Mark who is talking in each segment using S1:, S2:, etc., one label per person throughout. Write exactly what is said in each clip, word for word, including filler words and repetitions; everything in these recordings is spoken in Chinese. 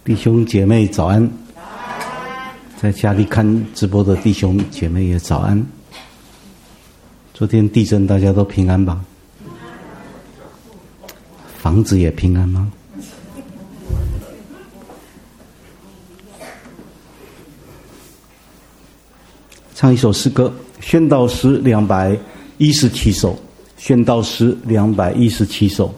S1: 弟兄姐妹早安，在家里看直播的弟兄姐妹也早安。昨天地震大家都平安吧？房子也平安吗？唱一首诗歌，宣道诗两百一十七首，宣道诗两百一十七首。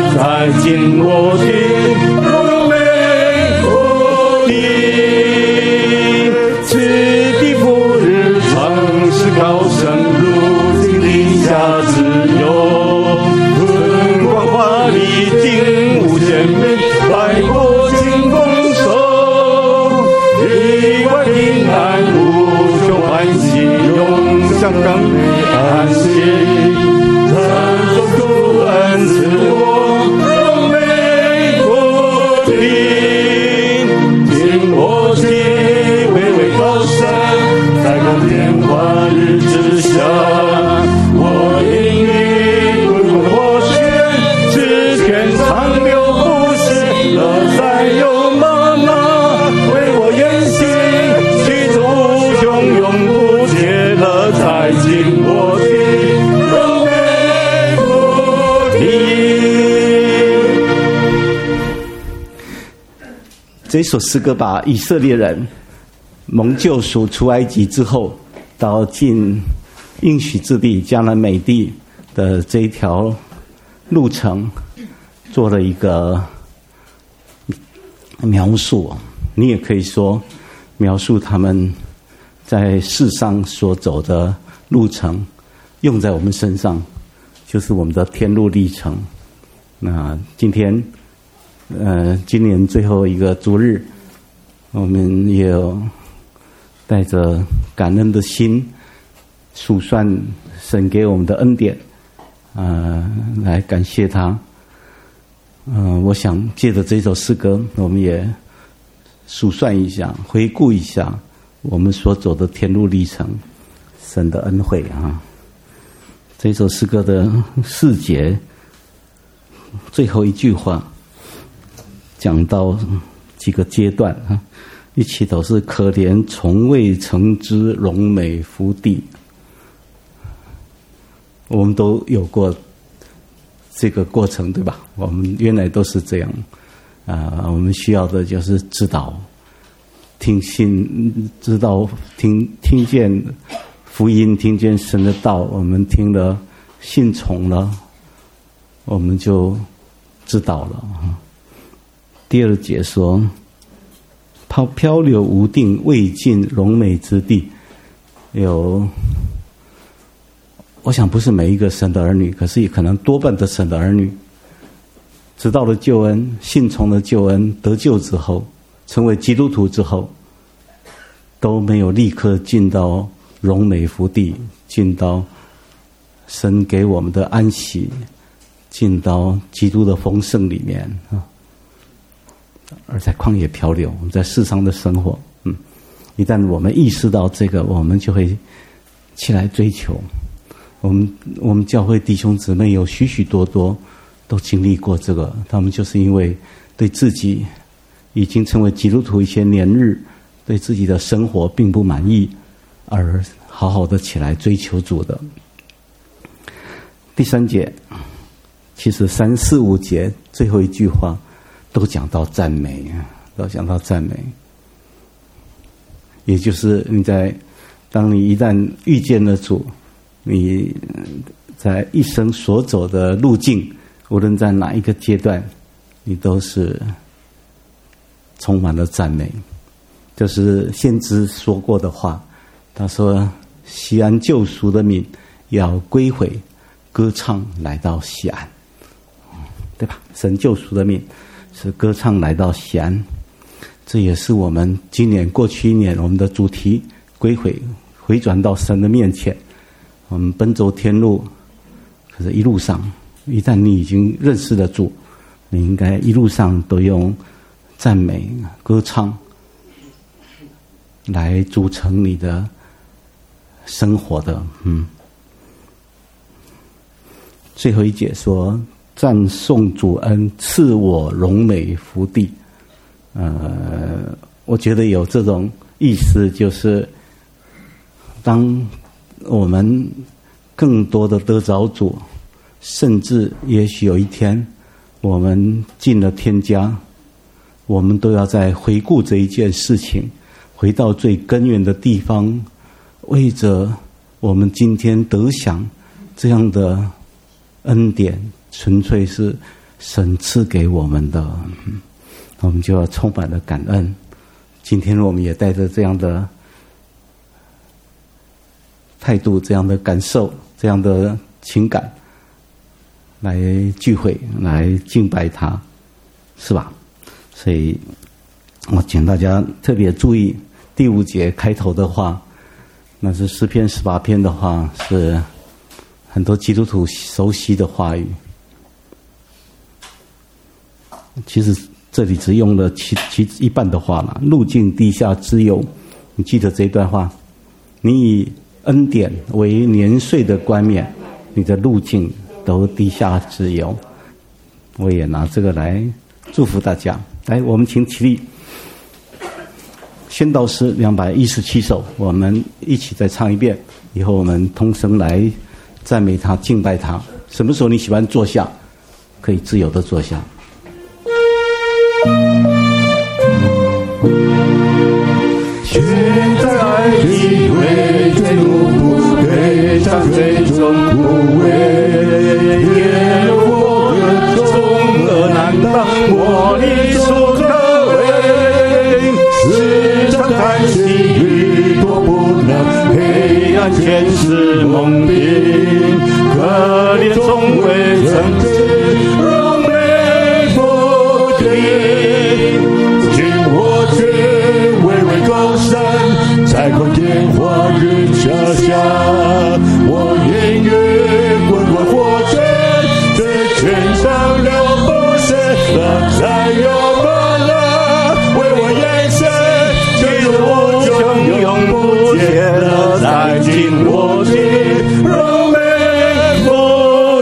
S2: 尽我的荣美福地。 灵，听我祈巍巍高声，在光天化日之下，我因你滚滚火线，之前长流不息，乐在有妈妈为我远行，其中汹涌不竭，乐在尽我的荣美不停。
S1: 这首诗歌把以色列人蒙救赎出埃及之后，到进应许之地迦南美地的这一条路程做了一个描述。你也可以说描述他们在世上所走的路程，用在我们身上就是我们的天路历程。那今天呃，今年最后一个主日，我们也有带着感恩的心数算神给我们的恩典，呃，来感谢他。嗯、呃，我想借着这首诗歌，我们也数算一下，回顾一下我们所走的天路历程，神的恩惠啊。这首诗歌的四节最后一句话讲到几个阶段啊，一起都是可怜从未曾知荣美福地。我们都有过这个过程，对吧？我们原来都是这样啊、呃。我们需要的就是知道、听信、知道、听听见福音，听见神的道，我们听了、信从了，我们就知道了。第二节说，漂漂流无定，未尽荣美之地。有，我想不是每一个神的儿女，可是也可能多半的神的儿女，知道了救恩，信从了救恩，得救之后，成为基督徒之后，都没有立刻进到荣美福地，进到神给我们的安息，进到基督的丰盛里面啊。而在旷野漂流，我们在世上的生活，嗯，一旦我们意识到这个，我们就会起来追求。我们我们教会弟兄姊妹有许许多多都经历过这个，他们就是因为对自己已经成为基督徒一些年日，对自己的生活并不满意，而好好的起来追求主的。第三节，其实三四五节最后一句话都讲到赞美，都讲到赞美，也就是你在当你一旦遇见了主，你在一生所走的路径，无论在哪一个阶段，你都是充满了赞美。就是先知说过的话，他说：“西安救赎的民要归回，歌唱来到西安，对吧？神救赎的民。”是歌唱来到西安，这也是我们今年过去一年我们的主题，归回回转到神的面前。我们奔走天路，可是一路上，一旦你已经认识了主，你应该一路上都用赞美、歌唱来组成你的生活的。嗯，最后一节说，赞颂主恩，赐我荣美福地。呃，我觉得有这种意思，就是当我们更多的得着主，甚至也许有一天我们进了天家，我们都要再回顾这一件事情，回到最根源的地方，为着我们今天得享这样的恩典，纯粹是神赐给我们的，我们就要充满了感恩。今天我们也带着这样的态度、这样的感受、这样的情感来聚会，来敬拜他，是吧？所以我请大家特别注意第五节开头的话，那是诗篇十八篇的话，是很多基督徒熟悉的话语。其实这里只用了其其一半的话了。路径地下之油，你记得这一段话？你以恩典为年岁的冠冕，你的路径都地下之油。我也拿这个来祝福大家。来，我们请起立。宣道诗两百一十七首，我们一起再唱一遍，以后我们同声来赞美他、敬拜他。什么时候你喜欢坐下，可以自由的坐下。
S2: 现在爱体会最怒不悲伤最终不畏，耶和华的重恶难当我的所可为，时常叹息雨多不能，黑暗全是蒙蔽，可怜从未曾知荣美否定，今我却巍巍高山，在光天化日之下，我音乐滚滚火箭，这全上了不是了才有满了，为我眼神接着我就永不见了，在今我今荣美否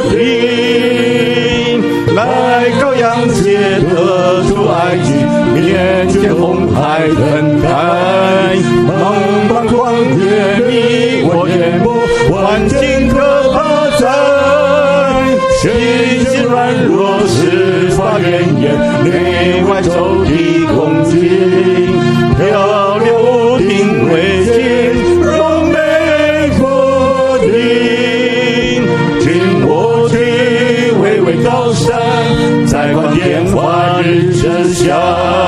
S2: 定，来羔羊界得出埃及面前红海灯开，茫茫旷野里我眼不环境可怕在，心心软弱是发怨言，内外仇敌攻击，漂流无定为尽，荣美否定，今我去巍巍高山，在光天化日之下。